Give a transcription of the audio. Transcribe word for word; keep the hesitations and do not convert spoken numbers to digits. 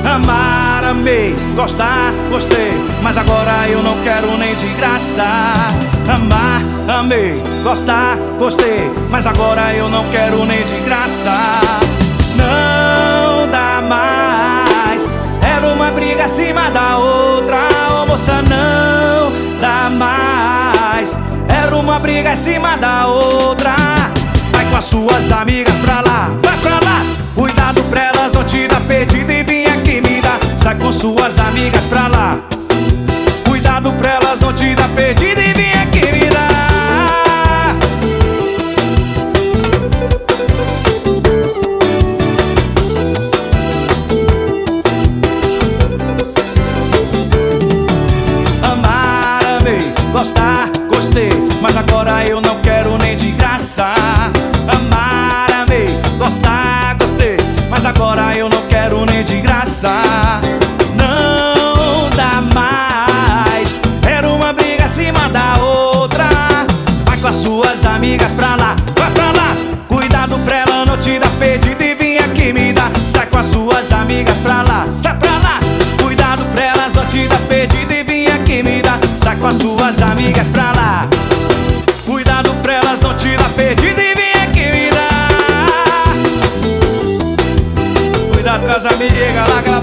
Amar, amei, gostar, gostei, mas agora eu não quero nem de graça. Amar, amei, gostar, gostei, mas agora eu não quero nem de graça. Não dá mais, era uma briga acima da outra. Ô moça, não dá mais, era uma briga acima da outra. Vai com as suas amigas pra lá, vai pra lá. Cuidado pra elas não te dar perdida e vim aqui me dar. Sai com suas amigas pra lá. Cuidado pra elas não te dar perdida e vim aqui me dar. Amar, amei, gostar, gostei, mas agora eu não quero nem de graça. Amar, amei, gostar, gostei, mas agora eu não quero nem de graça. Não dá mais, era uma briga acima da outra. Vai com as suas amigas pra lá, vai pra lá. Cuidado pra ela não te dar perdida e vim aqui me dar. Sai com as suas amigas pra lá, sai pra lá. Cuidado pra elas não te dar perdida e vim aqui me dar. Sai com as suas amigas pra lá. Cuidado pra elas não te dar perdida e vim aqui me dar. Cuidado com as amigas lá que ela